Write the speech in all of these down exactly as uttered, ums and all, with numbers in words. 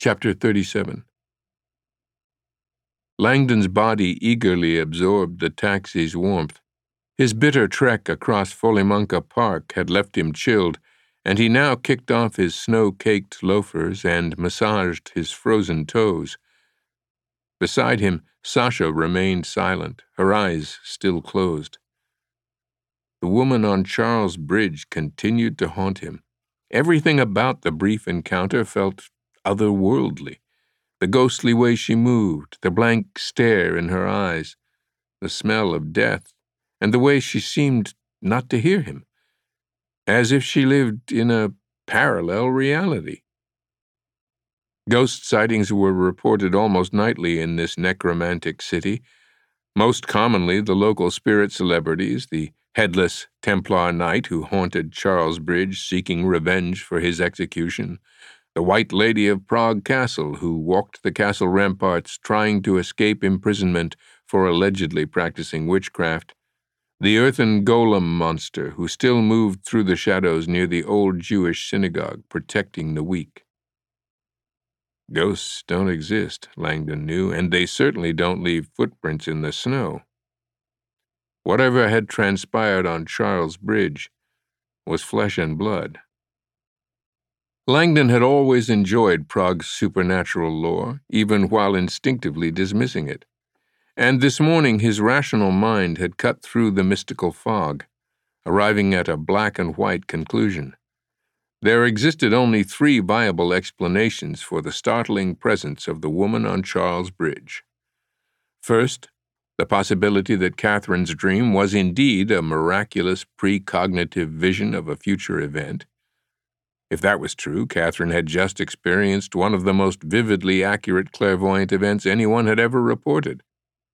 Chapter thirty-seven. Langdon's body eagerly absorbed the taxi's warmth. His bitter trek across Folimanca Park had left him chilled, and he now kicked off his snow-caked loafers and massaged his frozen toes. Beside him, Sasha remained silent, her eyes still closed. The woman on Charles Bridge continued to haunt him. Everything about the brief encounter felt otherworldly. The ghostly way she moved, the blank stare in her eyes, the smell of death, and the way she seemed not to hear him, as if she lived in a parallel reality. Ghost sightings were reported almost nightly in this necromantic city. Most commonly, the local spirit celebrities, the headless Templar knight who haunted Charles Bridge seeking revenge for his execution, the White Lady of Prague Castle who walked the castle ramparts trying to escape imprisonment for allegedly practicing witchcraft, the earthen golem monster who still moved through the shadows near the old Jewish synagogue protecting the weak. Ghosts don't exist, Langdon knew, and they certainly don't leave footprints in the snow. Whatever had transpired on Charles Bridge was flesh and blood. Langdon had always enjoyed Prague's supernatural lore, even while instinctively dismissing it. And this morning his rational mind had cut through the mystical fog, arriving at a black and white conclusion. There existed only three viable explanations for the startling presence of the woman on Charles Bridge. First, the possibility that Catherine's dream was indeed a miraculous precognitive vision of a future event. If that was true, Catherine had just experienced one of the most vividly accurate clairvoyant events anyone had ever reported.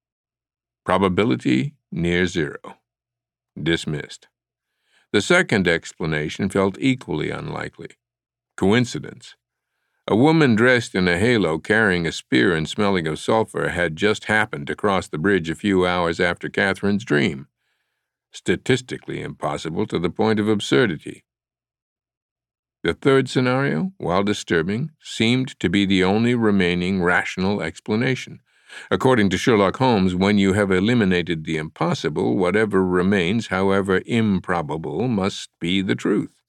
Probability near zero. Dismissed. The second explanation felt equally unlikely. Coincidence. A woman dressed in a halo carrying a spear and smelling of sulfur had just happened to cross the bridge a few hours after Catherine's dream. Statistically impossible to the point of absurdity. The third scenario, while disturbing, seemed to be the only remaining rational explanation. According to Sherlock Holmes, when you have eliminated the impossible, whatever remains, however improbable, must be the truth.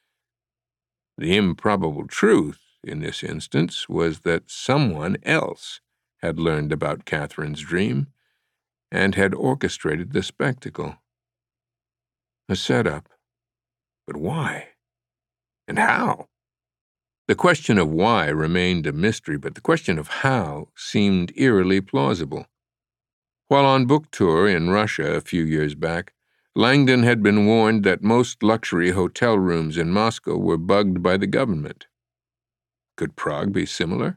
The improbable truth, in this instance, was that someone else had learned about Catherine's dream and had orchestrated the spectacle. A setup. But why? And how? The question of why remained a mystery, but the question of how seemed eerily plausible. While on book tour in Russia a few years back, Langdon had been warned that most luxury hotel rooms in Moscow were bugged by the government. Could Prague be similar?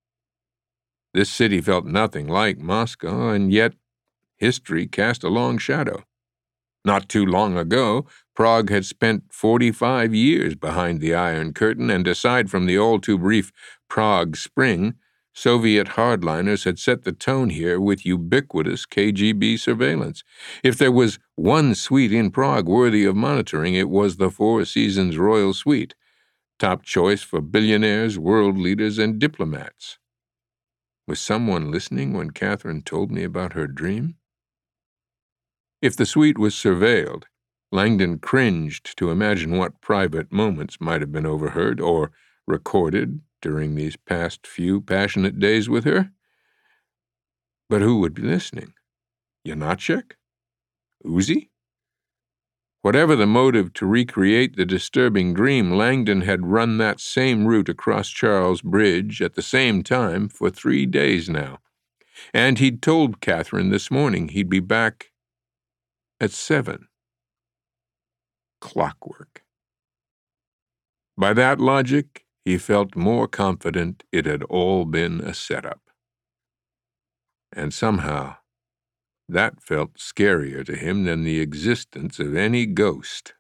This city felt nothing like Moscow, and yet history cast a long shadow. Not too long ago, Prague had spent forty-five years behind the Iron Curtain, and aside from the all-too-brief Prague Spring, Soviet hardliners had set the tone here with ubiquitous K G B surveillance. If there was one suite in Prague worthy of monitoring, it was the Four Seasons Royal Suite, top choice for billionaires, world leaders, and diplomats. Was someone listening when Catherine told me about her dream? If the suite was surveilled, Langdon cringed to imagine what private moments might have been overheard or recorded during these past few passionate days with her. But who would be listening? Janacek? Uzi? Whatever the motive to recreate the disturbing dream, Langdon had run that same route across Charles Bridge at the same time for three days now. And he'd told Catherine this morning he'd be back at seven. Clockwork. By that logic, he felt more confident it had all been a setup. And somehow, that felt scarier to him than the existence of any ghost.